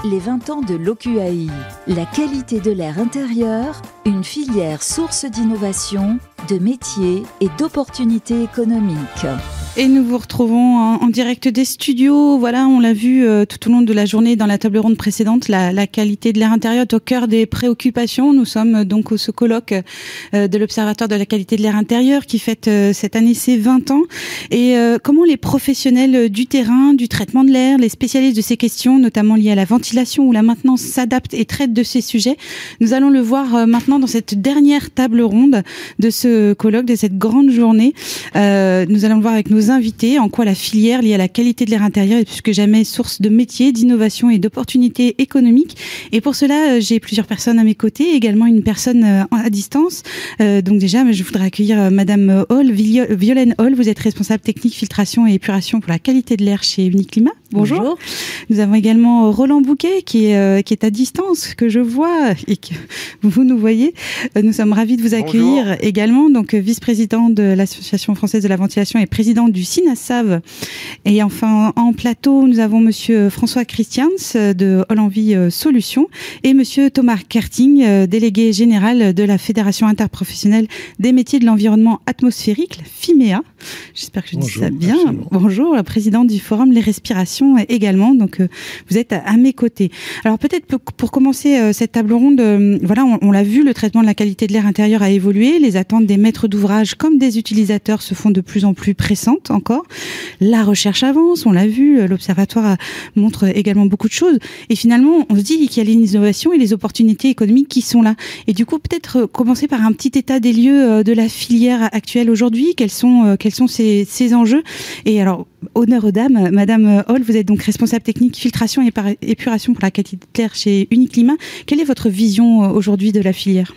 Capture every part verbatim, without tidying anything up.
Les vingt ans de l'O Q A I, la qualité de l'air intérieur, une filière source d'innovation, de métiers et d'opportunités économiques. Et nous vous retrouvons en, en direct des studios. Voilà, on l'a vu euh, tout au long de la journée dans la table ronde précédente, la, la qualité de l'air intérieur est au cœur des préoccupations. Nous sommes donc au ce colloque euh, de l'Observatoire de la qualité de l'air intérieur qui fête euh, cette année ses vingt ans. Et euh, comment les professionnels du terrain, du traitement de l'air, les spécialistes de ces questions, notamment liées à la ventilation ou la maintenance, s'adaptent et traitent de ces sujets. Nous allons le voir euh, maintenant dans cette dernière table ronde de ce colloque, de cette grande journée. Euh, nous allons le voir avec nos invités, en quoi la filière liée à la qualité de l'air intérieur est plus que jamais source de métiers, d'innovation et d'opportunités économiques. Et pour cela, j'ai plusieurs personnes à mes côtés, également une personne à distance. Euh, donc déjà, je voudrais accueillir Madame Hall, Violaine Hall. Vous êtes responsable technique, filtration et épuration pour la qualité de l'air chez Uniclimat. Bonjour. Bonjour. Nous avons également Roland Bouquet qui est, euh, qui est à distance, que je vois et que vous nous voyez. Euh, nous sommes ravis de vous accueillir. Bonjour. Également, donc vice-président de l'Association française de la ventilation et président du SINASAV. Et enfin, en plateau, nous avons Monsieur François Christians de Hollandvie Solutions et Monsieur Thomas Kerting, délégué général de la Fédération interprofessionnelle des métiers de l'environnement atmosphérique, la FIMEA. J'espère que je Bonjour, dis ça bien. Absolument. Bonjour, la présidente du forum Les Respirations également. Donc, euh, vous êtes à, à mes côtés. Alors, peut-être pour, pour commencer euh, cette table ronde, euh, voilà, on, on l'a vu, le traitement de la qualité de l'air intérieur a évolué. Les attentes des maîtres d'ouvrage comme des utilisateurs se font de plus en plus pressantes encore. La recherche avance, on l'a vu, l'observatoire montre également beaucoup de choses. Et finalement, on se dit qu'il y a l'innovation et les opportunités économiques qui sont là. Et du coup, peut-être commencer par un petit état des lieux de la filière actuelle aujourd'hui. Quels sont, quels sont ces, ces enjeux? Et alors, honneur aux dames, Madame Hall, vous êtes donc responsable technique filtration et épuration pour la qualité de l'air chez Uniclimat. Quelle est votre vision aujourd'hui de la filière?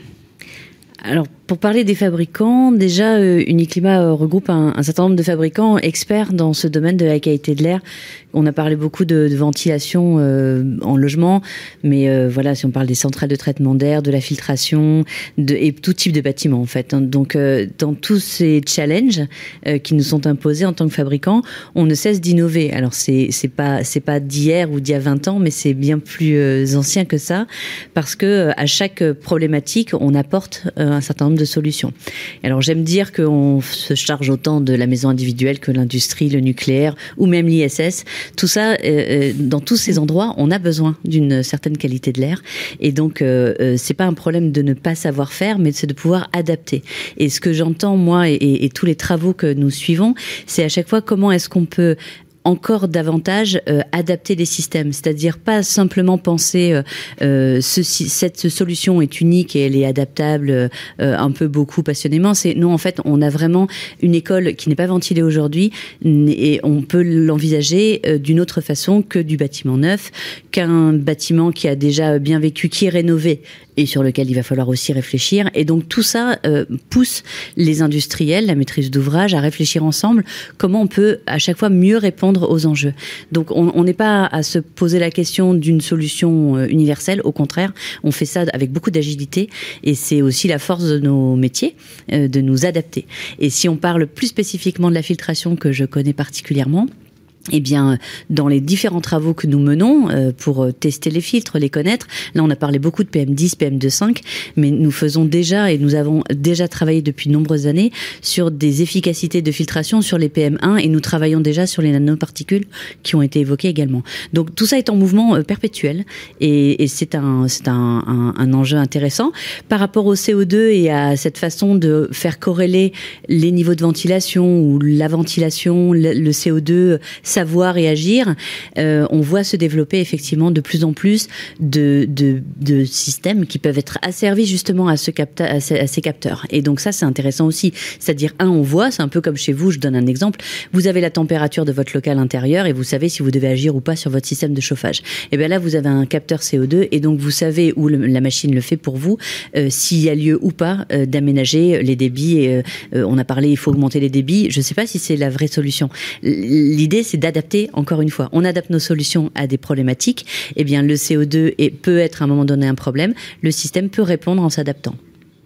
Alors, pour parler des fabricants, déjà, euh, Uniclimat euh, regroupe un, un certain nombre de fabricants experts dans ce domaine de la qualité de l'air. On a parlé beaucoup de, de ventilation euh, en logement, mais euh, voilà, si on parle des centrales de traitement d'air, de la filtration, de, et tout type de bâtiment en fait. Donc, euh, dans tous ces challenges euh, qui nous sont imposés en tant que fabricants, on ne cesse d'innover. Alors, c'est c'est pas c'est pas d'hier ou d'il y a vingt ans, mais c'est bien plus euh, ancien que ça, parce que euh, à chaque problématique, on apporte euh, un certain nombre de solutions. Alors j'aime dire qu'on se charge autant de la maison individuelle que l'industrie, le nucléaire ou même l'I S S. Tout ça, euh, dans tous ces endroits, on a besoin d'une certaine qualité de l'air. Et donc, euh, c'est pas un problème de ne pas savoir faire, mais c'est de pouvoir adapter. Et ce que j'entends, moi, et, et, et tous les travaux que nous suivons, c'est à chaque fois comment est-ce qu'on peut encore davantage euh, adapter les systèmes, c'est-à-dire pas simplement penser euh, euh, ceci, cette solution est unique et elle est adaptable euh, un peu beaucoup passionnément. C'est non, en fait, on a vraiment une école qui n'est pas ventilée aujourd'hui et on peut l'envisager euh, d'une autre façon que du bâtiment neuf, qu'un bâtiment qui a déjà bien vécu, qui est rénové et sur lequel il va falloir aussi réfléchir. Et donc tout ça euh, pousse les industriels, la maîtrise d'ouvrage, à réfléchir ensemble comment on peut à chaque fois mieux répondre aux enjeux. Donc on n'est pas à se poser la question d'une solution euh, universelle, au contraire, on fait ça avec beaucoup d'agilité et c'est aussi la force de nos métiers, euh, de nous adapter. Et si on parle plus spécifiquement de la filtration que je connais particulièrement, eh bien, dans les différents travaux que nous menons euh, pour tester les filtres, les connaître, là on a parlé beaucoup de P M dix, P M deux virgule cinq, mais nous faisons déjà, et nous avons déjà travaillé depuis de nombreuses années sur des efficacités de filtration sur les P M un, et nous travaillons déjà sur les nanoparticules qui ont été évoquées également. Donc tout ça est en mouvement euh, perpétuel, et, et c'est, un, c'est un, un, un enjeu intéressant. Par rapport au C O deux et à cette façon de faire corréler les niveaux de ventilation, ou la ventilation, le, le C O deux, savoir et agir, euh, on voit se développer effectivement de plus en plus de, de, de systèmes qui peuvent être asservis justement à, ce capta- à, ces, à ces capteurs. Et donc ça, c'est intéressant aussi. C'est-à-dire, un, on voit, c'est un peu comme chez vous, je donne un exemple, vous avez la température de votre local intérieur et vous savez si vous devez agir ou pas sur votre système de chauffage. Et bien là, vous avez un capteur C O deux et donc vous savez, où le, la machine le fait pour vous, euh, s'il y a lieu ou pas euh, d'aménager les débits. Et, euh, on a parlé, il faut augmenter les débits. Je ne sais pas si c'est la vraie solution. L'idée, c'est d'adapter, encore une fois. On adapte nos solutions à des problématiques. Eh bien, le C O deux est, peut être à un moment donné un problème. Le système peut répondre en s'adaptant.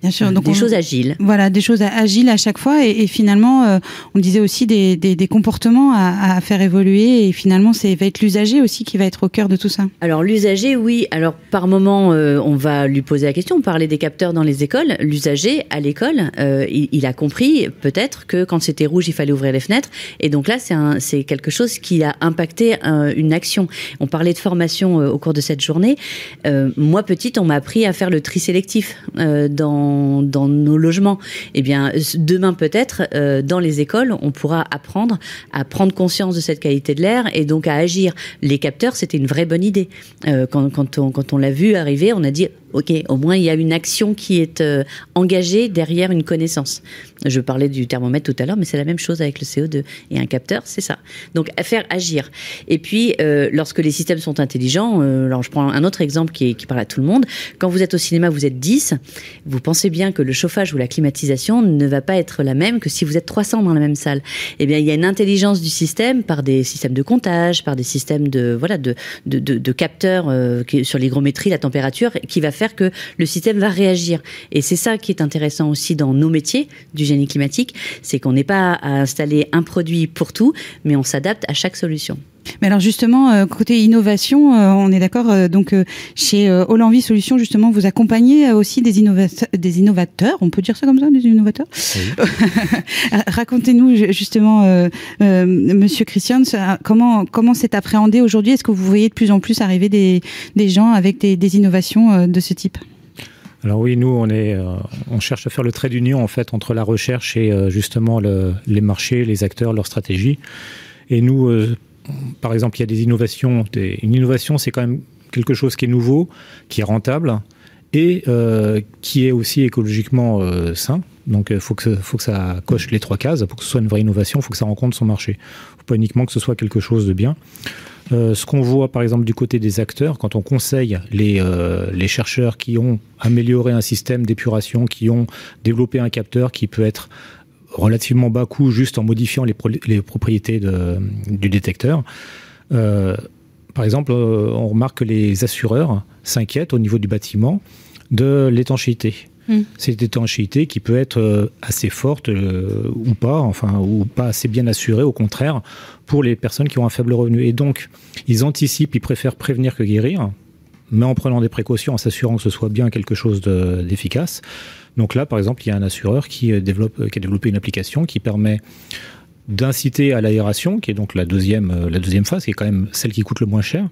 Bien sûr, donc des on, choses agiles. Voilà, des choses agiles à chaque fois, et, et finalement, euh, on disait aussi des, des, des comportements à, à faire évoluer, et finalement, c'est va être l'usager aussi qui va être au cœur de tout ça. Alors l'usager, oui. Alors par moment, euh, on va lui poser la question. On parlait des capteurs dans les écoles. L'usager à l'école, euh, il, il a compris peut-être que quand c'était rouge, il fallait ouvrir les fenêtres. Et donc là, c'est un, c'est quelque chose qui a impacté euh, une action. On parlait de formation euh, au cours de cette journée. Euh, moi, petite, on m'a appris à faire le tri sélectif euh, dans dans nos logements. Eh bien, demain peut-être, euh, dans les écoles, on pourra apprendre à prendre conscience de cette qualité de l'air et donc à agir. Les capteurs, c'était une vraie bonne idée. Euh, quand, quand on, quand on l'a vu arriver, on a dit ok, au moins il y a une action qui est euh, engagée derrière une connaissance. Je parlais du thermomètre tout à l'heure, mais c'est la même chose avec le C O deux. Et un capteur, c'est ça. Donc, à faire agir. Et puis, euh, lorsque les systèmes sont intelligents, euh, alors je prends un autre exemple qui, est, qui parle à tout le monde. Quand vous êtes au cinéma, vous êtes dix, vous pensez bien que le chauffage ou la climatisation ne va pas être la même que si vous êtes trois cents dans la même salle. Eh bien, il y a une intelligence du système par des systèmes de comptage, par des systèmes de, voilà, de, de, de, de capteurs euh, qui, sur l'hygrométrie, la température, qui va faire que le système va réagir. Et c'est ça qui est intéressant aussi dans nos métiers du génie climatique, c'est qu'on n'est pas à installer un produit pour tout, mais on s'adapte à chaque solution. Mais alors justement, euh, côté innovation, euh, on est d'accord, euh, donc euh, chez euh, Hollandvie Solutions, justement, vous accompagnez euh, aussi des, innova- des innovateurs, on peut dire ça comme ça, des innovateurs oui. Racontez-nous justement, euh, euh, Monsieur Christian, comment, comment c'est appréhendé aujourd'hui? Est-ce que vous voyez de plus en plus arriver des, des gens avec des, des innovations euh, de ce type? Alors oui, nous, on, est, euh, on cherche à faire le trait d'union en fait, entre la recherche et euh, justement le, les marchés, les acteurs, leur stratégie. Et nous... Euh, Par exemple, il y a des innovations. Des... Une innovation, c'est quand même quelque chose qui est nouveau, qui est rentable et euh, qui est aussi écologiquement euh, sain. Donc, il faut que, faut que ça coche les trois cases. Pour que ce soit une vraie innovation, il faut que ça rencontre son marché. Il ne faut pas uniquement que ce soit quelque chose de bien. Euh, ce qu'on voit, par exemple, du côté des acteurs, quand on conseille les, euh, les chercheurs qui ont amélioré un système d'épuration, qui ont développé un capteur qui peut être relativement bas coût, juste en modifiant les, pro- les propriétés de, du détecteur. Euh, par exemple, euh, on remarque que les assureurs s'inquiètent au niveau du bâtiment de l'étanchéité. Mmh. Cette étanchéité qui peut être euh, assez forte euh, ou pas, enfin, ou pas assez bien assurée, au contraire, pour les personnes qui ont un faible revenu. Et donc, ils anticipent, ils préfèrent prévenir que guérir, mais en prenant des précautions, en s'assurant que ce soit bien quelque chose de, d'efficace. Donc là, par exemple, il y a un assureur qui, développe, qui a développé une application qui permet d'inciter à l'aération, qui est donc la deuxième, la deuxième phase, qui est quand même celle qui coûte le moins cher,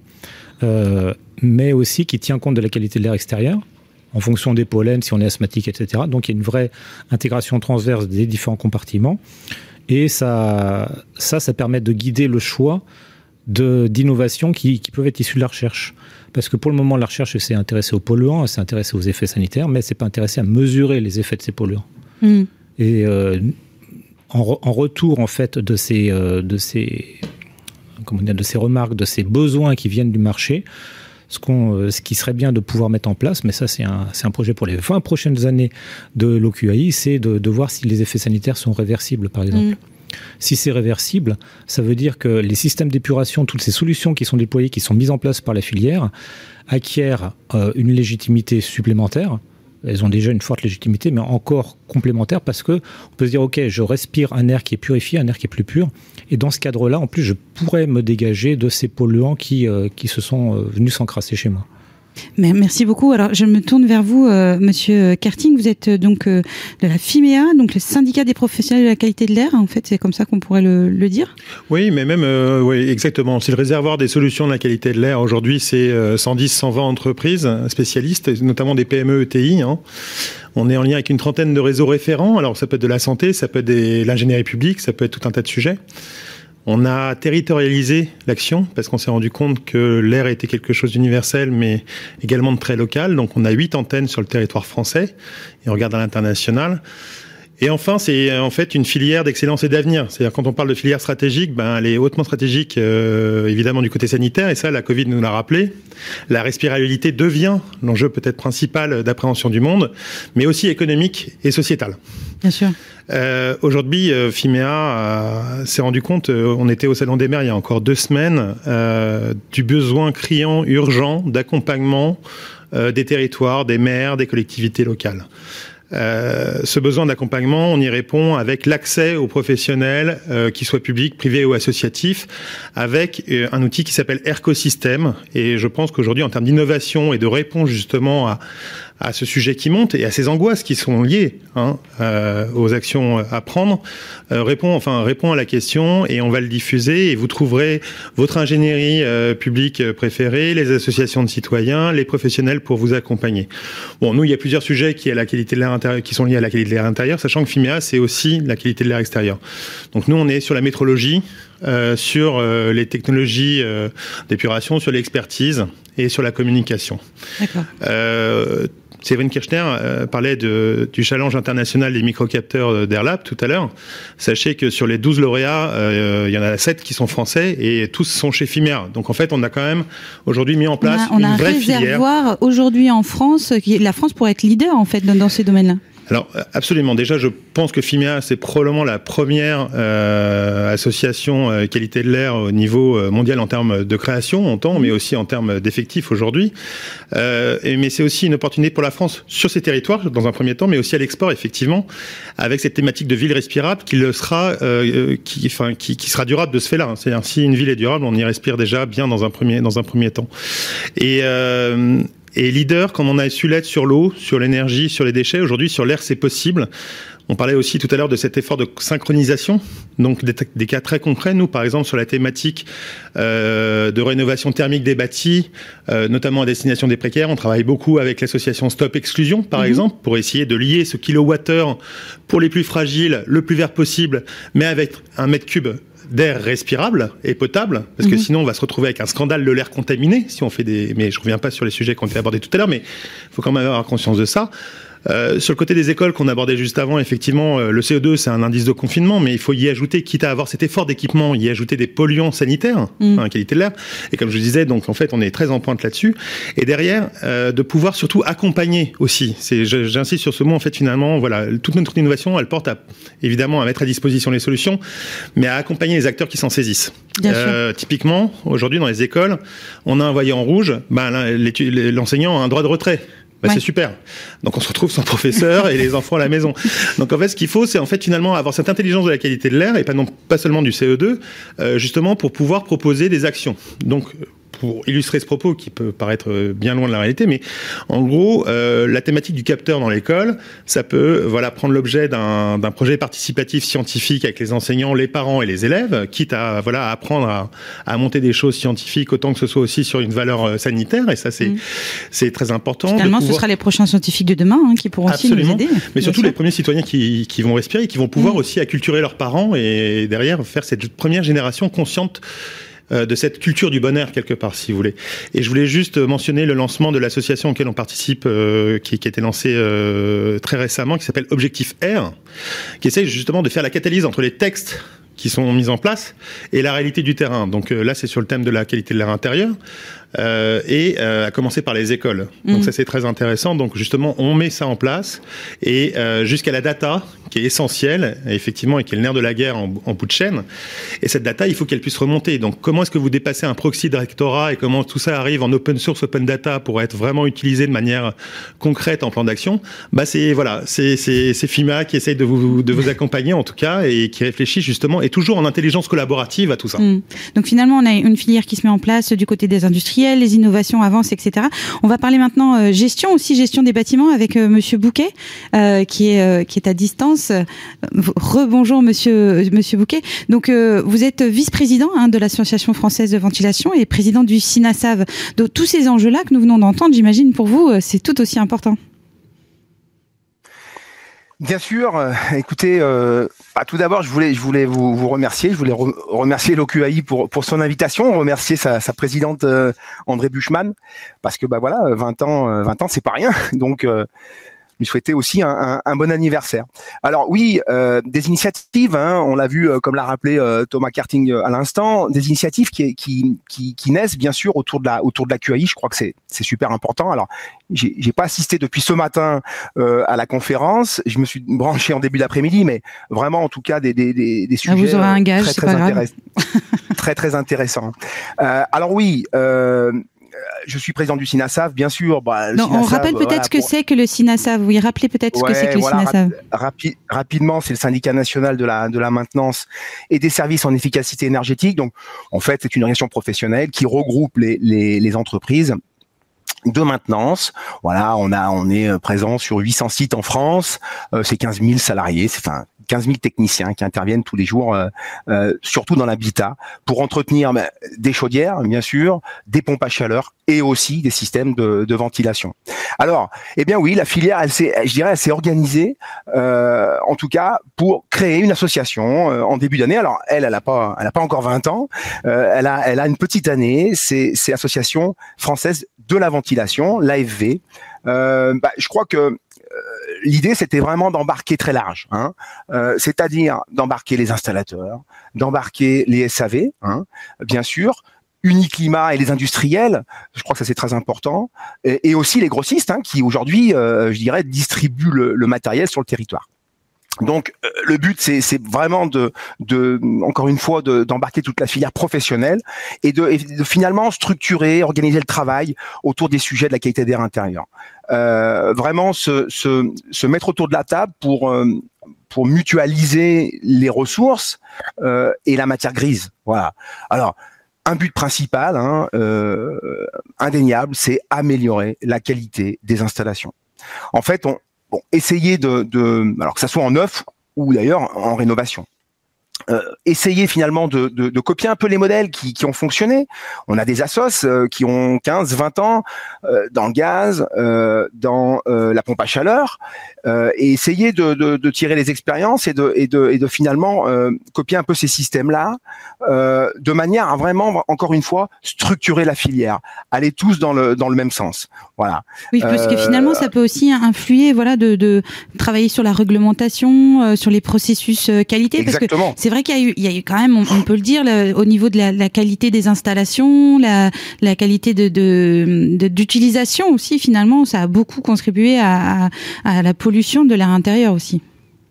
euh, mais aussi qui tient compte de la qualité de l'air extérieur, en fonction des pollens, si on est asthmatique, et cetera. Donc il y a une vraie intégration transverse des différents compartiments, et ça, ça, ça permet de guider le choix de, d'innovations qui, qui peuvent être issues de la recherche. Parce que pour le moment, la recherche s'est intéressée aux polluants, elle s'est intéressée aux effets sanitaires, mais elle ne s'est pas intéressée à mesurer les effets de ces polluants. Mmh. Et euh, en, re, en retour, en fait, de ces, euh, de, ces, comment dire, de ces remarques, de ces besoins qui viennent du marché, ce, qu'on, euh, ce qui serait bien de pouvoir mettre en place, mais ça, c'est un, c'est un projet pour les vingt prochaines années de l'O Q A I, c'est de, de voir si les effets sanitaires sont réversibles, par exemple. Mmh. Si c'est réversible, ça veut dire que les systèmes d'épuration, toutes ces solutions qui sont déployées, qui sont mises en place par la filière, acquièrent euh, une légitimité supplémentaire. Elles ont déjà une forte légitimité, mais encore complémentaire, parce que on peut se dire, ok, je respire un air qui est purifié, un air qui est plus pur, et dans ce cadre-là, en plus, je pourrais me dégager de ces polluants qui, euh, qui se sont euh, venus s'encrasser chez moi. Merci beaucoup. Alors, je me tourne vers vous, euh, Monsieur Karting. Vous êtes euh, donc euh, de la FIMEA, donc le syndicat des professionnels de la qualité de l'air. En fait, c'est comme ça qu'on pourrait le, le dire. Oui, mais même, euh, oui, exactement. C'est le réservoir des solutions de la qualité de l'air. Aujourd'hui, c'est euh, cent dix, cent vingt entreprises spécialistes, notamment des P M E, E T I. Hein. On est en lien avec une trentaine de réseaux référents. Alors, ça peut être de la santé, ça peut être de l'ingénierie publique, ça peut être tout un tas de sujets. On a territorialisé l'action parce qu'on s'est rendu compte que l'air était quelque chose d'universel mais également de très local. Donc on a huit antennes sur le territoire français et on regarde à l'international. Et enfin, c'est en fait une filière d'excellence et d'avenir. C'est-à-dire quand on parle de filière stratégique, ben elle est hautement stratégique euh, évidemment du côté sanitaire et ça la Covid nous l'a rappelé. La respirabilité devient l'enjeu peut-être principal d'appréhension du monde, mais aussi économique et sociétal. Bien sûr. Euh, aujourd'hui, euh, FIMEA euh, s'est rendu compte, euh, on était au Salon des maires il y a encore deux semaines, euh, du besoin criant, urgent d'accompagnement euh, des territoires, des maires, des collectivités locales. Euh, ce besoin d'accompagnement, on y répond avec l'accès aux professionnels, euh, qu'ils soient publics, privés ou associatifs, avec euh, un outil qui s'appelle Ercosystème. Et je pense qu'aujourd'hui, en termes d'innovation et de réponse justement à, à ce sujet qui monte et à ces angoisses qui sont liées hein, euh, aux actions à prendre, euh, répond enfin répond à la question et on va le diffuser et vous trouverez votre ingénierie euh, publique préférée, les associations de citoyens, les professionnels pour vous accompagner. Bon, nous il y a plusieurs sujets qui, à la qualité de l'air intérieur, qui sont liés à la qualité de l'air intérieur, sachant que Fimea c'est aussi la qualité de l'air extérieur. Donc nous on est sur la métrologie, euh, sur euh, les technologies euh, d'épuration, sur l'expertise et sur la communication. D'accord. Euh, Séverine Kirchner euh, parlait de, du challenge international des microcapteurs d'Airlab tout à l'heure. Sachez que sur les douze lauréats, euh, il y en a sept qui sont français et tous sont chez Fimea. Donc en fait, on a quand même aujourd'hui mis en place on a, on une a vraie un filière. réservoir aujourd'hui en France. Qui, la France pourrait être leader en fait dans, dans ces domaines-là. Alors absolument. Déjà, je pense que Fimea, c'est probablement la première euh, association euh, qualité de l'air au niveau euh, mondial en termes de création, on entend, mais aussi en termes d'effectifs aujourd'hui. Euh, et, mais c'est aussi une opportunité pour la France sur ses territoires, dans un premier temps, mais aussi à l'export, effectivement, avec cette thématique de ville respirable qui le sera, euh, qui, enfin, qui, qui sera durable de ce fait-là. C'est-à-dire, si une ville est durable, on y respire déjà bien dans un premier, dans un premier temps. Et euh, Et leader, comme on a su l'être sur l'eau, sur l'énergie, sur les déchets, aujourd'hui sur l'air, c'est possible. On parlait aussi tout à l'heure de cet effort de synchronisation, donc des, des cas très concrets. Nous, par exemple, sur la thématique euh, de rénovation thermique des bâtis, euh, notamment à destination des précaires, on travaille beaucoup avec l'association Stop Exclusion, par mmh. exemple, pour essayer de lier ce kilowattheure pour les plus fragiles, le plus vert possible, mais avec un mètre cube d'air respirable et potable, parce que mmh. sinon on va se retrouver avec un scandale de l'air contaminé si on fait des... Mais je reviens pas sur les sujets qui ont été abordés tout à l'heure, mais il faut quand même avoir conscience de ça. Euh, sur le côté des écoles qu'on abordait juste avant, effectivement, euh, le C O deux, c'est un indice de confinement, mais il faut y ajouter, quitte à avoir cet effort d'équipement, y ajouter des polluants sanitaires, mmh. hein, qualité de l'air. Et comme je disais, donc en fait, on est très en pointe là-dessus. Et derrière, euh, de pouvoir surtout accompagner aussi. C'est, j'insiste sur ce mot, en fait, finalement, voilà, toute notre innovation, elle porte à, évidemment à mettre à disposition les solutions, mais à accompagner les acteurs qui s'en saisissent. Euh, typiquement, aujourd'hui, dans les écoles, on a un voyant en rouge, ben, l'enseignant a un droit de retrait. Bah, ouais. C'est super. Donc on se retrouve sans professeur et les enfants à la maison. Donc en fait, ce qu'il faut, c'est en fait finalement avoir cette intelligence de la qualité de l'air et pas non pas seulement du C O deux, euh, justement pour pouvoir proposer des actions. Donc pour illustrer ce propos qui peut paraître bien loin de la réalité, mais en gros, euh, la thématique du capteur dans l'école, ça peut voilà prendre l'objet d'un, d'un projet participatif scientifique avec les enseignants, les parents et les élèves, quitte à voilà à apprendre à, à monter des choses scientifiques autant que ce soit aussi sur une valeur sanitaire, et ça c'est mmh. c'est très important. Finalement, pouvoir... ce sera les prochains scientifiques de demain hein, qui pourront Absolument. aussi nous aider. Mais surtout sûr. Les premiers citoyens qui, qui vont respirer, qui vont pouvoir mmh. aussi acculturer leurs parents et derrière faire cette première génération consciente de cette culture du bonheur quelque part, si vous voulez. Et je voulais juste mentionner le lancement de l'association auquel on participe, euh, qui, qui a été lancée euh, très récemment, qui s'appelle Objectif Air, qui essaye justement de faire la catalyse entre les textes qui sont mis en place et la réalité du terrain. Donc euh, là, c'est sur le thème de la qualité de l'air intérieur. Euh, et euh, à commencer par les écoles. Donc mmh. ça c'est très intéressant. Donc justement on met ça en place et euh, jusqu'à la data qui est essentielle effectivement et qui est le nerf de la guerre en, en bout de chaîne. Et cette data il faut qu'elle puisse remonter. Donc comment est-ce que vous dépassez un proxy de rectorat et comment tout ça arrive en open source, open data pour être vraiment utilisé de manière concrète en plan d'action. Bah c'est voilà c'est c'est c'est Fimea qui essaye de vous de vous accompagner en tout cas et qui réfléchit justement et toujours en intelligence collaborative à tout ça. Mmh. Donc finalement on a une filière qui se met en place du côté des industriels. Les innovations avancent, et cetera. On va parler maintenant euh, gestion aussi, gestion des bâtiments avec euh, Monsieur Bouquet, euh, qui est euh, qui est à distance. Euh, rebonjour Monsieur Monsieur Bouquet. Donc euh, vous êtes vice-président hein, de l'Association française de ventilation et président du SINASAV. Donc tous ces enjeux-là que nous venons d'entendre, j'imagine pour vous, euh, c'est tout aussi important. Bien sûr. Euh, écoutez, euh, bah, tout d'abord, je voulais, je voulais vous, vous remercier. Je voulais re- remercier l'O Q A I pour pour son invitation, remercier sa, sa présidente euh, André Buchmann, parce que bah voilà, vingt ans, euh, vingt ans, c'est pas rien. Donc euh, lui souhaiter aussi un, un, un bon anniversaire. Alors oui, euh, des initiatives, hein, on l'a vu, euh, comme l'a rappelé euh, Thomas Karting euh, à l'instant, des initiatives qui, qui qui qui naissent bien sûr autour de la autour de la Q A I. Je crois que c'est c'est super important. Alors j'ai j'ai pas assisté depuis ce matin euh, à la conférence. Je me suis branché en début d'après-midi, mais vraiment en tout cas des des des, des sujets vous aurez un gage, très c'est très pas intéressants, très très intéressants. Euh, alors oui. Euh, je suis président du SINASAV, bien sûr. Bah, non, on rappelle peut-être voilà, ce que pour... c'est que le SINASAV. Oui, rappelez peut-être ouais, ce que c'est que voilà, le SINASAV. Rapi- rapidement, c'est le syndicat national de la de la maintenance et des services en efficacité énergétique. Donc, en fait, c'est une organisation professionnelle qui regroupe les les, les entreprises de maintenance. Voilà, on a, on est présent sur huit cents sites en France. Euh, c'est quinze mille salariés, c'est enfin quinze mille techniciens qui interviennent tous les jours, euh, euh, surtout dans l'habitat, pour entretenir bah, des chaudières, bien sûr, des pompes à chaleur et aussi des systèmes de, de ventilation. Alors, eh bien oui, la filière, elle s'est, je dirais, elle s'est organisée, euh, en tout cas, pour créer une association euh, en début d'année. Alors, elle, elle a pas, elle a pas encore vingt ans. Euh, elle a, elle a une petite année. C'est, c'est l'Association française de la ventilation, l'A F V. Euh, bah, je crois que euh, l'idée, c'était vraiment d'embarquer très large, hein, euh, c'est-à-dire d'embarquer les installateurs, d'embarquer les S A V, hein, bien sûr, Uniclimat et les industriels, je crois que ça c'est très important, et, et aussi les grossistes, hein, qui aujourd'hui, euh, je dirais, distribuent le, le matériel sur le territoire. Donc euh, le but c'est, c'est vraiment de, de encore une fois de, d'embarquer toute la filière professionnelle et de, et de finalement structurer, organiser le travail autour des sujets de la qualité d'air intérieur. Euh, vraiment se, se, se mettre autour de la table pour euh, pour mutualiser les ressources euh, et la matière grise. Voilà. Alors un but principal, hein, euh, indéniable, c'est améliorer la qualité des installations. En fait, on Bon, essayer de, de, alors que ça soit en neuf ou d'ailleurs en rénovation. Euh, essayer finalement de, de, de copier un peu les modèles qui, qui ont fonctionné. On a des assos euh, qui ont quinze, vingt ans euh, dans le gaz, euh, dans euh, la pompe à chaleur, euh, et essayer de, de, de tirer les expériences et de, et de, et de finalement euh, copier un peu ces systèmes-là, euh, de manière à vraiment, encore une fois, structurer la filière, aller tous dans le dans le même sens. Voilà. Oui, parce euh, que finalement, ça peut aussi influer, voilà, de, de travailler sur la réglementation, euh, sur les processus euh, qualité, exactement. Parce que c'est vrai qu'il y a eu, il y a eu quand même, on, on peut le dire, le, au niveau de la, la qualité des installations, la, la qualité de, de, de d'utilisation aussi. Finalement, ça a beaucoup contribué à, à, à la pollution de l'air intérieur aussi.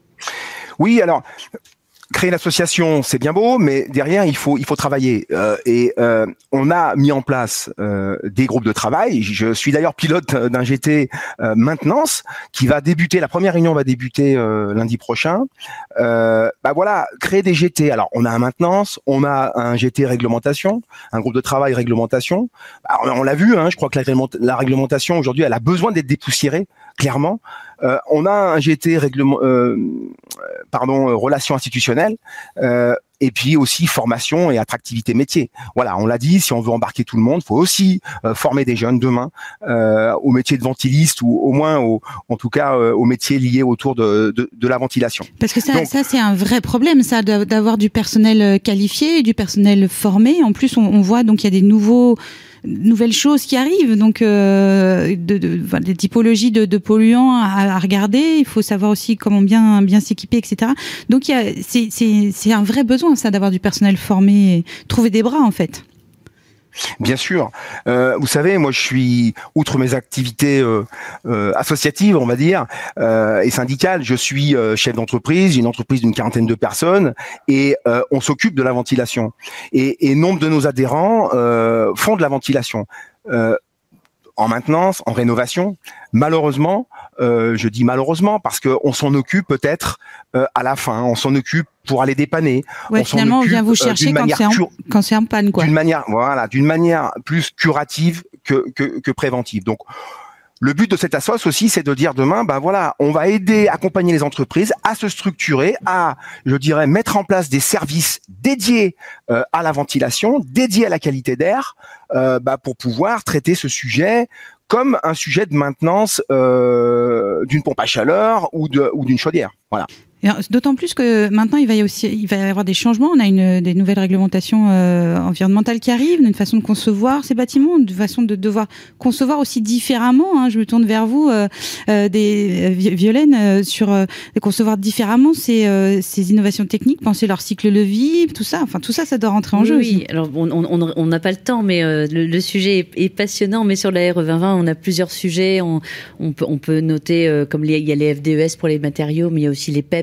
Oui, alors. Créer l'association, c'est bien beau, mais derrière il faut il faut travailler. Euh, et euh, on a mis en place euh, des groupes de travail. Je suis d'ailleurs pilote d'un G T euh, maintenance qui va débuter. La première réunion va débuter euh, lundi prochain. Euh, bah voilà, créer des G T. Alors on a un maintenance, on a un G T réglementation, un groupe de travail réglementation. Alors, on l'a vu, hein, je crois que la, la réglementation aujourd'hui, elle a besoin d'être dépoussiérée, clairement. Euh, on a un G T règlement, euh, pardon, euh, relations institutionnelles, euh, et puis aussi formation et attractivité métier. Voilà, on l'a dit, si on veut embarquer tout le monde, il faut aussi euh, former des jeunes demain euh, au métier de ventiliste ou au moins, au, en tout cas, euh, aux métiers liés autour de, de, de la ventilation. Parce que ça, Donc, ça c'est un vrai problème, ça, d'avoir du personnel qualifié, du personnel formé. En plus, on, on voit donc il y a des nouveaux nouvelles choses qui arrivent, donc euh, de, de, enfin, des typologies de, de polluants à, à regarder. Il faut savoir aussi comment bien bien s'équiper, et cetera. Donc il y a, c'est c'est c'est un vrai besoin, ça, d'avoir du personnel formé, et trouver des bras en fait. Bien sûr. Euh, vous savez, moi, je suis, outre mes activités euh, euh, associatives, on va dire, euh, et syndicales, je suis euh, chef d'entreprise. J'ai une entreprise d'une quarantaine de personnes et euh, on s'occupe de la ventilation. Et, et nombre de nos adhérents euh, font de la ventilation. Euh, en maintenance, en rénovation. Malheureusement, euh, je dis malheureusement parce que on s'en occupe peut-être euh, à la fin, on s'en occupe pour aller dépanner. Ouais, on finalement, on vient vous chercher euh, quand, c'est en, cure... quand c'est en panne, quoi. D'une manière, voilà, d'une manière plus curative que, que, que préventive. Donc, le but de cette assoce aussi, c'est de dire demain, ben voilà, on va aider, accompagner les entreprises à se structurer, à, je dirais, mettre en place des services dédiés euh, à la ventilation, dédiés à la qualité d'air, euh, bah, pour pouvoir traiter ce sujet comme un sujet de maintenance euh, d'une pompe à chaleur ou de ou d'une chaudière. Voilà. D'autant plus que maintenant il va y aussi il va y avoir des changements. On a une des nouvelles réglementations euh, environnementales qui arrivent, une façon de concevoir ces bâtiments, une façon de devoir concevoir aussi différemment. Hein. Je me tourne vers vous, euh, euh, des Violaine, euh, sur euh, de concevoir différemment ces euh, ces innovations techniques, penser leur cycle de vie, tout ça. Enfin tout ça, ça doit rentrer en oui, jeu. Oui, aussi. Alors on on on n'a pas le temps, mais euh, le, le sujet est, est passionnant. Mais sur la R E vingt vingt, on a plusieurs sujets. On on peut on peut noter euh, comme les, il y a les F D E S pour les matériaux, mais il y a aussi les P E P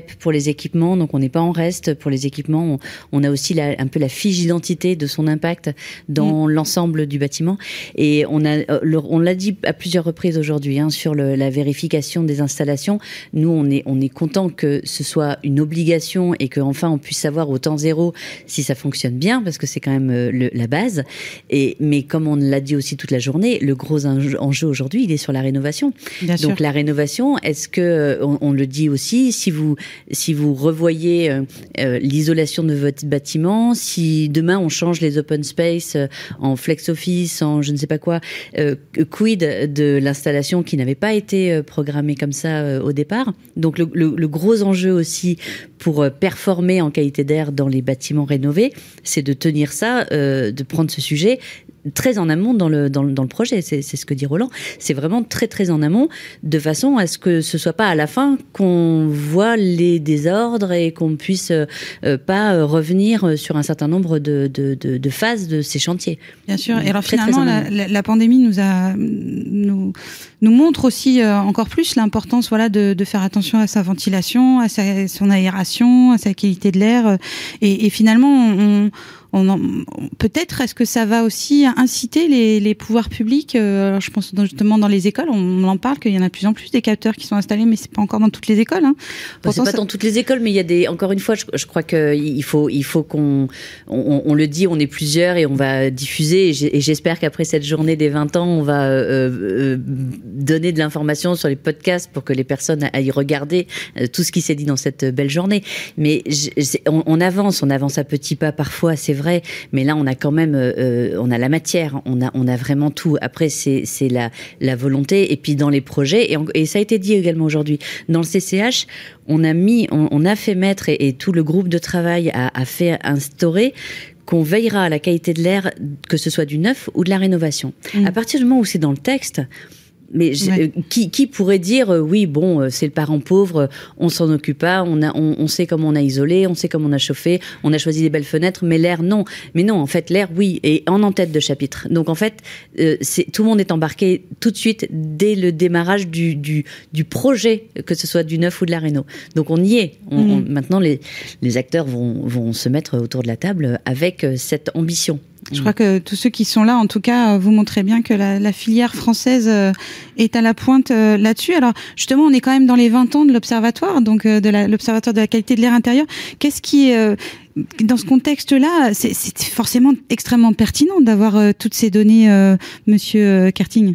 P pour les équipements, donc on n'est pas en reste pour les équipements. On, on a aussi la, un peu la fiche d'identité de son impact dans mmh. l'ensemble du bâtiment. Et on a, on l'a dit à plusieurs reprises aujourd'hui, hein, sur le, la vérification des installations. Nous, on est, on est content que ce soit une obligation et qu'enfin on puisse savoir au temps zéro si ça fonctionne bien, parce que c'est quand même le, la base. Et, mais comme on l'a dit aussi toute la journée, le gros enjeu aujourd'hui, il est sur la rénovation. Bien Donc sûr. La rénovation, est-ce que, on, on le dit aussi, si vous, si vous revoyez euh, euh, l'isolation de votre bâtiment, si demain on change les open space euh, en flex office, en je ne sais pas quoi, euh, quid de l'installation qui n'avait pas été euh, programmée comme ça euh, au départ. Donc le, le, le gros enjeu aussi pour euh, performer en qualité d'air dans les bâtiments rénovés, c'est de tenir ça, euh, de prendre ce sujet très en amont dans le, dans le, dans le projet, c'est, c'est ce que dit Roland. C'est vraiment très très en amont, de façon à ce que ce soit pas à la fin qu'on voit les désordres et qu'on puisse euh, pas revenir sur un certain nombre de, de, de, de phases de ces chantiers. Bien sûr. Et alors très, finalement, très la, la pandémie nous a nous nous montre aussi euh, encore plus l'importance, voilà, de, de faire attention à sa ventilation, à sa, son aération, à sa qualité de l'air. Et, et finalement, on On en, peut-être est-ce que ça va aussi inciter les, les pouvoirs publics, euh, alors je pense justement dans les écoles, on en parle qu'il y en a de plus en plus des capteurs qui sont installés, mais c'est pas encore dans toutes les écoles. Hein. Bon, c'est pas ça... dans toutes les écoles, mais il y a des. Encore une fois, je, je crois que il faut, il faut qu'on, on, on le dit, on est plusieurs et on va diffuser. Et j'espère qu'après cette journée des vingt ans, on va euh, euh, donner de l'information sur les podcasts pour que les personnes aillent regarder euh, tout ce qui s'est dit dans cette belle journée. Mais je, on, on avance, on avance à petits pas parfois, c'est vrai, mais là on a quand même, euh, on a la matière, on a, on a vraiment tout. Après c'est, c'est la, la volonté, et puis dans les projets, et, on, et ça a été dit également aujourd'hui, dans le C C H, on a mis, on, on a fait mettre, et, et tout le groupe de travail a, a fait instaurer qu'on veillera à la qualité de l'air, que ce soit du neuf ou de la rénovation. Mmh. À partir du moment où c'est dans le texte, mais ouais. euh, qui, qui pourrait dire euh, oui, bon, euh, c'est le parent pauvre, euh, on s'en occupe pas, on a, on, on sait comment on a isolé, on sait comment on a chauffé, on a choisi des belles fenêtres, mais l'air non. Mais non, en fait, l'air oui, et en en-tête de chapitre. Donc en fait, euh, c'est, tout le monde est embarqué tout de suite dès le démarrage du, du, du projet, que ce soit du neuf ou de la réno. Donc on y est. On, mmh. on, maintenant, les, les acteurs vont, vont se mettre autour de la table avec cette ambition. Je crois que tous ceux qui sont là, en tout cas, vous montrez bien que la, la filière française est à la pointe là-dessus. Alors, justement, on est quand même dans les vingt ans de l'Observatoire, donc de la, l'Observatoire de la qualité de l'air intérieur. Qu'est-ce qui est, dans ce contexte-là, c'est, c'est forcément extrêmement pertinent d'avoir toutes ces données, euh, Monsieur Kerting.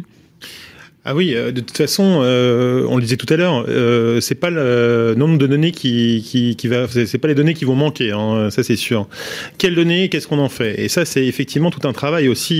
Ah oui, de toute façon, euh, on le disait tout à l'heure, euh, c'est pas le nombre de données qui, qui, qui va, c'est pas les données qui vont manquer, hein, ça c'est sûr. Quelles données, qu'est-ce qu'on en fait ? Et ça, c'est effectivement tout un travail aussi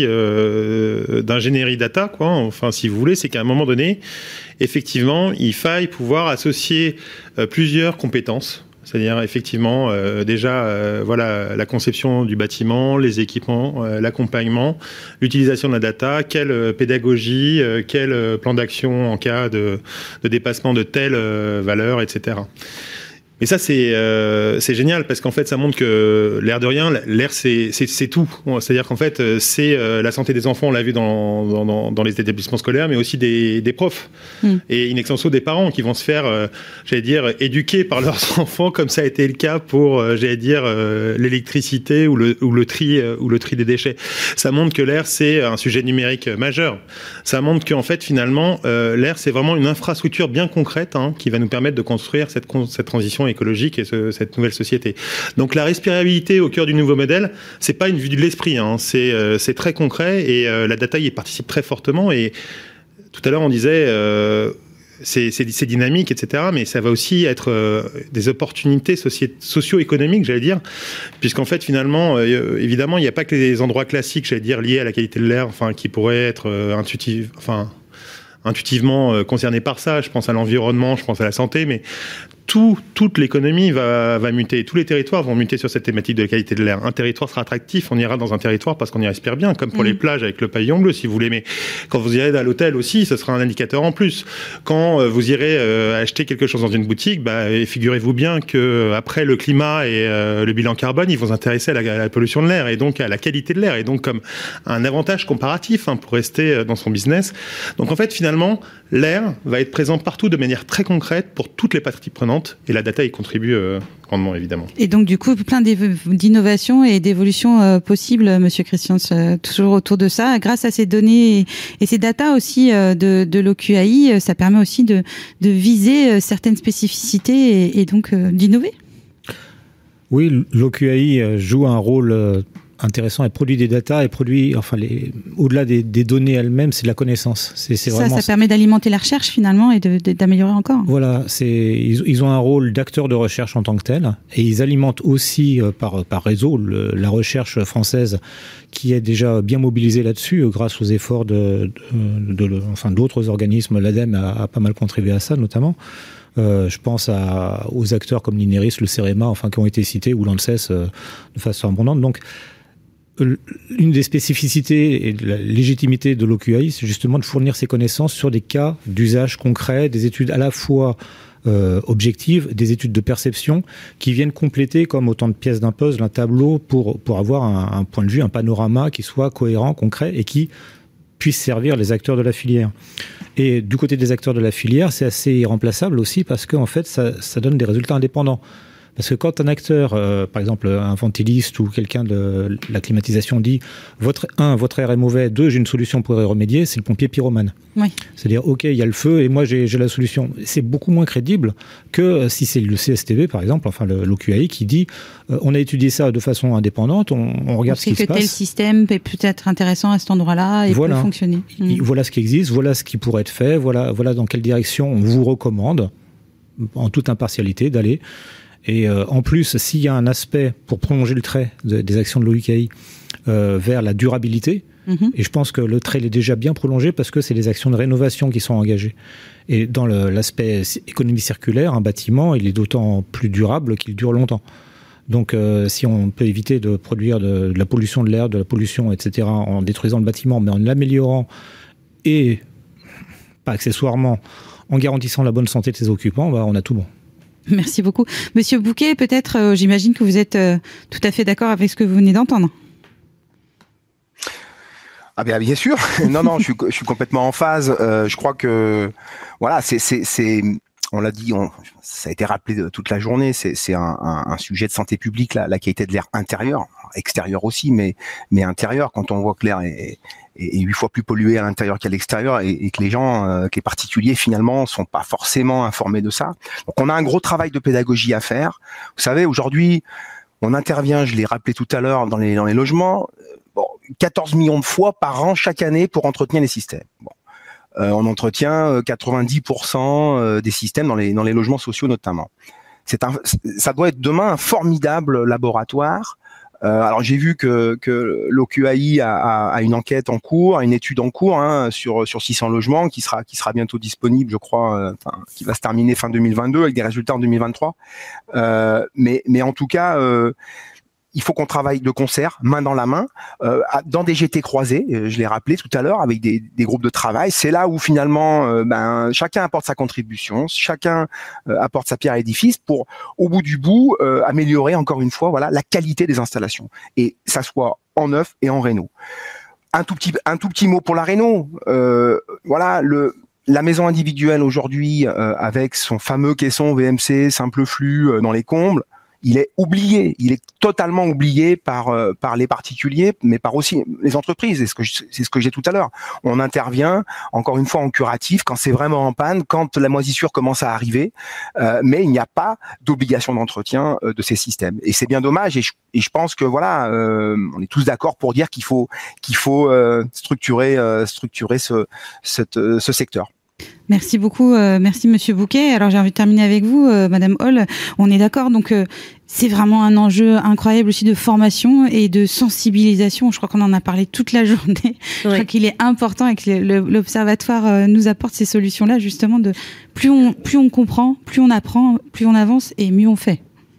euh, d'ingénierie data, quoi. Enfin, si vous voulez, c'est qu'à un moment donné, effectivement, il faille pouvoir associer euh, plusieurs compétences. C'est-à-dire effectivement euh, déjà euh, voilà la conception du bâtiment, les équipements, euh, l'accompagnement, l'utilisation de la data, quelle euh, pédagogie, euh, quel euh, plan d'action en cas de, de dépassement de telle euh, valeur, et cetera. Mais ça, c'est euh, c'est génial parce qu'en fait, ça montre que l'air de rien, l'air, c'est c'est, c'est tout. C'est-à-dire qu'en fait, c'est euh, la santé des enfants, on l'a vu dans, dans, dans les établissements scolaires, mais aussi des, des profs mm. et in extenso des parents qui vont se faire, euh, j'allais dire, éduquer par leurs enfants, comme ça a été le cas pour, euh, j'allais dire, euh, l'électricité ou le, ou le tri euh, ou le tri des déchets. Ça montre que l'air, c'est un sujet numérique majeur. Ça montre qu'en fait, finalement, euh, l'air, c'est vraiment une infrastructure bien concrète hein, qui va nous permettre de construire cette, cette transition écologique et ce, cette nouvelle société. Donc la respirabilité au cœur du nouveau modèle, c'est pas une vue de l'esprit, hein, c'est, euh, c'est très concret et euh, la data y participe très fortement. Et tout à l'heure on disait euh, c'est, c'est, c'est dynamique, et cetera. Mais ça va aussi être euh, des opportunités soci- socio-économiques, j'allais dire, puisqu'en fait finalement, euh, évidemment, il n'y a pas que les endroits classiques, j'allais dire, liés à la qualité de l'air, enfin qui pourraient être euh, intuitifs, enfin intuitivement euh, concernés par ça. Je pense à l'environnement, je pense à la santé, mais Tout, toute l'économie va, va muter, tous les territoires vont muter sur cette thématique de la qualité de l'air. Un territoire sera attractif, on ira dans un territoire parce qu'on y respire bien, comme pour mmh. les plages avec le pavillon bleu, si vous voulez. Mais quand vous irez à l'hôtel aussi, ce sera un indicateur en plus. Quand euh, vous irez euh, acheter quelque chose dans une boutique, bah, figurez-vous bien que après le climat et euh, le bilan carbone, ils vont s'intéresser à la, à la pollution de l'air et donc à la qualité de l'air, et donc comme un avantage comparatif hein, pour rester dans son business. Donc en fait, finalement, l'air va être présent partout de manière très concrète pour toutes les parties prenantes. permanente, et la data y contribue euh, grandement, évidemment. Et donc, du coup, plein d'innovations et d'évolutions euh, possibles, Monsieur Christian, euh, toujours autour de ça. Grâce à ces données et, et ces datas aussi euh, de, de l'O Q A I, ça permet aussi de, de viser euh, certaines spécificités et, et donc euh, d'innover. Oui, l'O Q A I joue un rôle euh, intéressant. Elle produit des datas, elle produit, enfin, les, au-delà des, des données elles-mêmes, c'est de la connaissance. C'est, c'est ça, vraiment ça permet d'alimenter la recherche finalement et de, de, d'améliorer encore. Voilà, c'est, ils, ils ont un rôle d'acteur de recherche en tant que tel, et ils alimentent aussi euh, par, par réseau le, la recherche française qui est déjà bien mobilisée là-dessus euh, grâce aux efforts de, de, de, de enfin, d'autres organismes. L'ADEME a, a pas mal contribué à ça notamment. Euh, je pense à, aux acteurs comme l'INERIS, le CEREMA, enfin, qui ont été cités, ou l'ANSES euh, de façon abondante. Donc, une des spécificités et de la légitimité de l'O Q A I, c'est justement de fournir ces connaissances sur des cas d'usage concret, des études à la fois euh, objectives, des études de perception, qui viennent compléter, comme autant de pièces d'un puzzle, un tableau pour, pour avoir un, un point de vue, un panorama qui soit cohérent, concret, et qui puisse servir les acteurs de la filière. Et du côté des acteurs de la filière, c'est assez irremplaçable aussi, parce qu'en fait, ça, ça donne des résultats indépendants. Parce que quand un acteur, euh, par exemple un ventiliste ou quelqu'un de la climatisation dit votre, un, votre air est mauvais, deux, j'ai une solution pour y remédier, c'est le pompier pyromane. Oui. C'est-à-dire, ok, il y a le feu et moi j'ai, j'ai la solution. C'est beaucoup moins crédible que si c'est le C S T B, par exemple, enfin le, l'O Q A I, qui dit euh, on a étudié ça de façon indépendante, on, on regarde on ce qui se passe. C'est que tel système est peut-être intéressant à cet endroit-là et voilà. Peut fonctionner. Mmh. Voilà ce qui existe, voilà ce qui pourrait être fait, voilà, voilà dans quelle direction on vous recommande, en toute impartialité, d'aller. Et euh, en plus, s'il y a un aspect pour prolonger le trait de, des actions de l'O Q A I euh, vers la durabilité, mm-hmm. et je pense que le trait est déjà bien prolongé parce que c'est les actions de rénovation qui sont engagées. Et dans le, l'aspect économie circulaire, un bâtiment, il est d'autant plus durable qu'il dure longtemps. Donc euh, si on peut éviter de produire de, de la pollution de l'air, de la pollution, et cetera, en détruisant le bâtiment, mais en l'améliorant et, pas accessoirement, en garantissant la bonne santé de ses occupants, bah, on a tout bon. Merci beaucoup. Monsieur Bouquet, peut-être, euh, j'imagine que vous êtes euh, tout à fait d'accord avec ce que vous venez d'entendre. Ah bien, bien sûr. Non, non, je suis, je suis complètement en phase. Euh, je crois que, voilà, c'est, c'est, c'est, on l'a dit, on, ça a été rappelé de, toute la journée. C'est, c'est un, un, un sujet de santé publique, la, la qualité de l'air intérieur, extérieur aussi, mais, mais intérieur. Quand on voit que l'air est et huit fois plus pollué à l'intérieur qu'à l'extérieur, et, et que les gens, euh, que les particuliers finalement sont pas forcément informés de ça. Donc on a un gros travail de pédagogie à faire. Vous savez, aujourd'hui, on intervient, je l'ai rappelé tout à l'heure, dans les dans les logements, bon, quatorze millions de fois par an chaque année pour entretenir les systèmes. Bon. Euh, on entretient quatre-vingt-dix pour cent des systèmes dans les dans les logements sociaux notamment. C'est un, ça doit être demain un formidable laboratoire. Euh, alors j'ai vu que, que l'O Q A I a, a, a une enquête en cours, une étude en cours hein, sur sur six cents logements qui sera qui sera bientôt disponible, je crois, euh, enfin, qui va se terminer fin deux mille vingt-deux avec des résultats en deux mille vingt-trois. Euh, mais mais en tout cas, euh, il faut qu'on travaille de concert, main dans la main, euh, dans des G T croisés. Je l'ai rappelé tout à l'heure, avec des, des groupes de travail. C'est là où finalement, euh, ben, chacun apporte sa contribution, chacun euh, apporte sa pierre à l'édifice pour, au bout du bout, euh, améliorer encore une fois, voilà, la qualité des installations. Et ça soit en neuf et en réno. Un tout petit, un tout petit mot pour la réno. Euh, voilà, le. La maison individuelle aujourd'hui, euh, avec son fameux caisson V M C simple flux euh, dans les combles. Il est oublié, il est totalement oublié par euh, par les particuliers, mais par aussi les entreprises. C'est ce que je, c'est ce que j'ai tout à l'heure. On intervient encore une fois en curatif quand c'est vraiment en panne, quand la moisissure commence à arriver, euh, mais il n'y a pas d'obligation d'entretien euh, de ces systèmes. Et c'est bien dommage. Et je, et je pense que voilà, euh, on est tous d'accord pour dire qu'il faut qu'il faut euh, structurer euh, structurer ce cette, euh, ce secteur. Merci beaucoup, euh, merci Monsieur Bouquet. Alors j'ai envie de terminer avec vous, euh, Madame Hall. On est d'accord, donc euh, c'est vraiment un enjeu incroyable aussi de formation et de sensibilisation. Je crois qu'on en a parlé toute la journée. Oui. Je crois qu'il est important et que le, l'Observatoire euh, nous apporte ces solutions-là, justement. De plus on plus on comprend, plus on apprend, plus on avance et mieux on fait.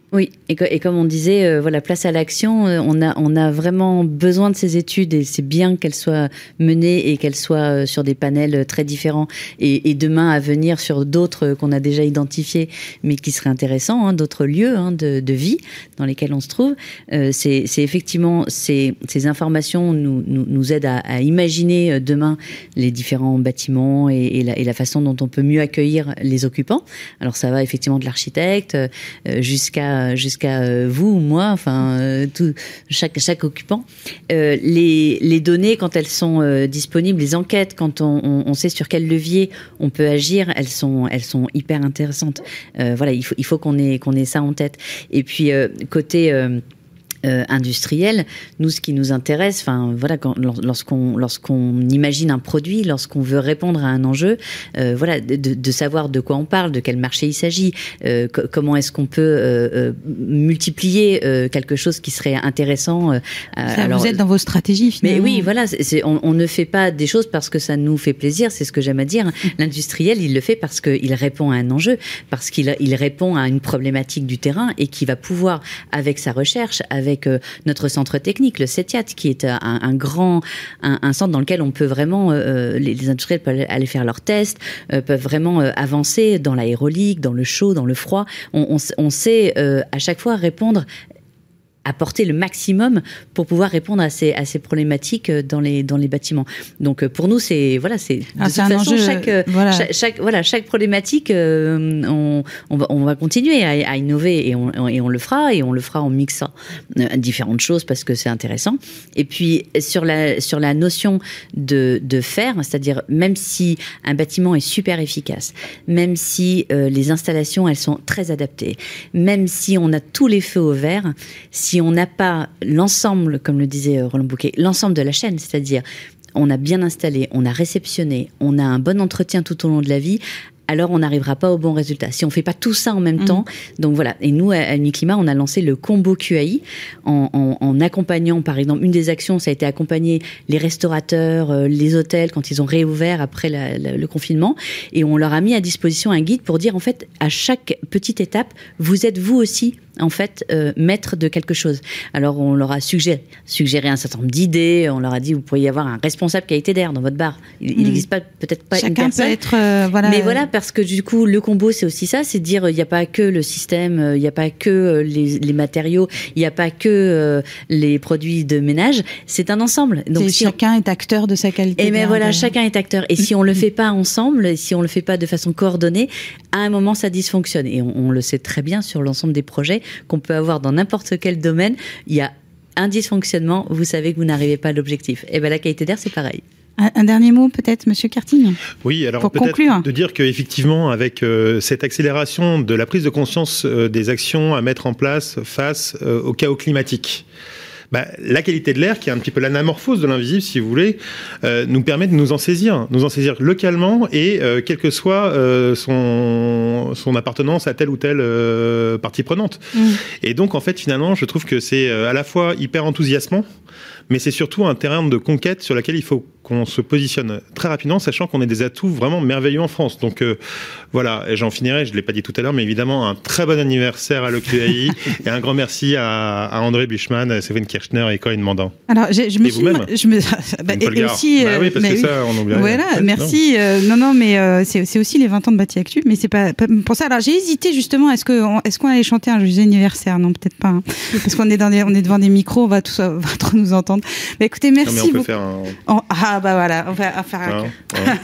Oui, et, que, et comme on disait, euh, voilà, place à l'action. Euh, on a, on a vraiment besoin de ces études et c'est bien qu'elles soient menées et qu'elles soient euh, sur des panels très différents et, et demain à venir sur d'autres qu'on a déjà identifiés, mais qui seraient intéressants, hein, d'autres lieux hein, de, de vie dans lesquels on se trouve. Euh, c'est, c'est effectivement ces, ces informations nous, nous, nous aident à, à imaginer demain les différents bâtiments et, et, la, et la façon dont on peut mieux accueillir les occupants. Alors ça va effectivement de l'architecte euh, jusqu'à jusqu'à vous ou moi, enfin euh, tout, chaque chaque occupant. Euh, les les données quand elles sont euh, disponibles, les enquêtes quand on, on, on sait sur quel levier on peut agir, elles sont elles sont hyper intéressantes. Euh, voilà, il faut il faut qu'on ait qu'on ait ça en tête. Et puis euh, côté euh, Euh, industriel, nous ce qui nous intéresse, enfin voilà, quand, lorsqu'on lorsqu'on imagine un produit, lorsqu'on veut répondre à un enjeu, euh, voilà, de, de savoir de quoi on parle, de quel marché il s'agit, euh, co- comment est-ce qu'on peut euh, euh, multiplier euh, quelque chose qui serait intéressant. Euh, ça alors, vous aide dans vos stratégies finalement. Mais oui, voilà, c'est, c'est, on, on ne fait pas des choses parce que ça nous fait plaisir, c'est ce que j'aime à dire. L'industriel, il le fait parce qu'il répond à un enjeu, parce qu'il il répond à une problématique du terrain et qui va pouvoir, avec sa recherche, avec avec notre centre technique, le CETIAT, qui est un, un grand, un, un centre dans lequel on peut vraiment, euh, les, les industriels peuvent aller faire leurs tests, euh, peuvent vraiment euh, avancer dans l'aérolique, dans le chaud, dans le froid. On, on, on sait euh, à chaque fois répondre, apporter le maximum pour pouvoir répondre à ces à ces problématiques dans les dans les bâtiments. Donc pour nous c'est voilà c'est de ah, toute c'est façon enjeu, chaque, voilà. chaque chaque voilà chaque problématique euh, on on va on va continuer à, à innover et on et on le fera et on le fera en mixant euh, différentes choses parce que c'est intéressant. Et puis sur la sur la notion de de faire, c'est-à-dire même si un bâtiment est super efficace, même si euh, les installations elles sont très adaptées, même si on a tous les feux au vert, si Si on n'a pas l'ensemble, comme le disait Roland Bouquet, l'ensemble de la chaîne, c'est-à-dire on a bien installé, on a réceptionné, on a un bon entretien tout au long de la vie, alors on n'arrivera pas au bon résultat. Si on fait pas tout ça en même mmh. temps, donc voilà. Et nous, à Uniclimat, on a lancé le combo Q A I en, en, en accompagnant, par exemple, une des actions, ça a été accompagner les restaurateurs, euh, les hôtels quand ils ont réouvert après la, la, le confinement, et on leur a mis à disposition un guide pour dire en fait, à chaque petite étape, vous êtes vous aussi en fait euh, maître de quelque chose. Alors on leur a suggéré, suggéré un certain nombre d'idées, on leur a dit vous pourriez avoir un responsable qualité d'air dans votre bar. Il n'existe mmh. pas peut-être pas Chacun une personne. Peut être, euh, voilà, mais voilà, parce que du coup le combo c'est aussi ça, c'est de dire il n'y a pas que le système, il n'y a pas que les, les matériaux, il n'y a pas que euh, les produits de ménage, c'est un ensemble. Donc si chacun on... est acteur de sa qualité. Et mais voilà, chacun est acteur. Et si on le fait pas ensemble, si on le fait pas de façon coordonnée, à un moment ça dysfonctionne. Et on, on le sait très bien sur l'ensemble des projets qu'on peut avoir dans n'importe quel domaine, il y a un dysfonctionnement, vous savez que vous n'arrivez pas à l'objectif. Et bien la qualité d'air, c'est pareil. Un, un dernier mot peut-être, Monsieur Cartigne. Oui, alors pour peut-être conclure. De dire qu'effectivement, avec euh, cette accélération de la prise de conscience euh, des actions à mettre en place face euh, au chaos climatique, bah, la qualité de l'air, qui est un petit peu l'anamorphose de l'invisible, si vous voulez, euh, nous permet de nous en saisir, nous en saisir localement et euh, quelle que soit euh, son, son appartenance à telle ou telle euh, partie prenante. Mmh. Et donc, en fait, finalement, je trouve que c'est à la fois hyper enthousiasmant, mais c'est surtout un terrain de conquête sur lequel il faut qu'on se positionne très rapidement, sachant qu'on a des atouts vraiment merveilleux en France. Donc euh, voilà, et j'en finirai, je ne l'ai pas dit tout à l'heure, mais évidemment, un très bon anniversaire à l'O Q A I et un grand merci à, à André Buchmann, Séverine Kirchner et Corinne Mandan. Alors, je, je me et suis... vous-même je me, bah, et aussi, bah oui, parce que oui. ça, on oublie. Voilà, rien. merci. Non, euh, non, non, mais euh, c'est, c'est aussi les vingt ans de Bâti Actu, mais c'est pas, pas pour ça. Alors, j'ai hésité justement, est-ce, que, est-ce qu'on allait chanter un joyeux anniversaire? Non, peut-être pas. Hein, parce qu'on est, dans des, on est devant des micros, on va, tous, on va trop nous entendre. Bah, écoutez, merci non, mais on peut beaucoup. Faire un... oh, ah, bah voilà, on va faire un... Ah,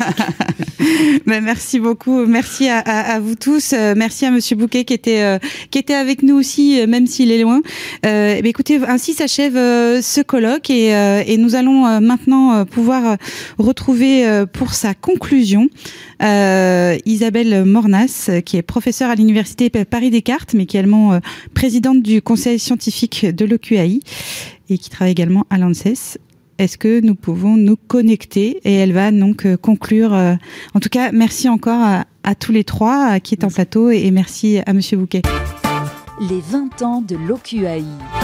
ouais. bah, merci beaucoup, merci à, à, à vous tous, euh, merci à Monsieur Bouquet qui était euh, qui était avec nous aussi, euh, même s'il est loin. Euh, bah, écoutez, ainsi s'achève euh, ce colloque et, euh, et nous allons euh, maintenant euh, pouvoir retrouver euh, pour sa conclusion euh, Isabelle Mornas, qui est professeure à l'université Paris-Descartes, mais qui est également euh, présidente du conseil scientifique de l'O Q A I et qui travaille également à l'ANSES. Est-ce que nous pouvons nous connecter? Et elle va donc euh, conclure. Euh, en tout cas, merci encore à, à tous les trois à qui est en plateau et, et merci à Monsieur Bouquet. Les vingt ans de l'O Q A I.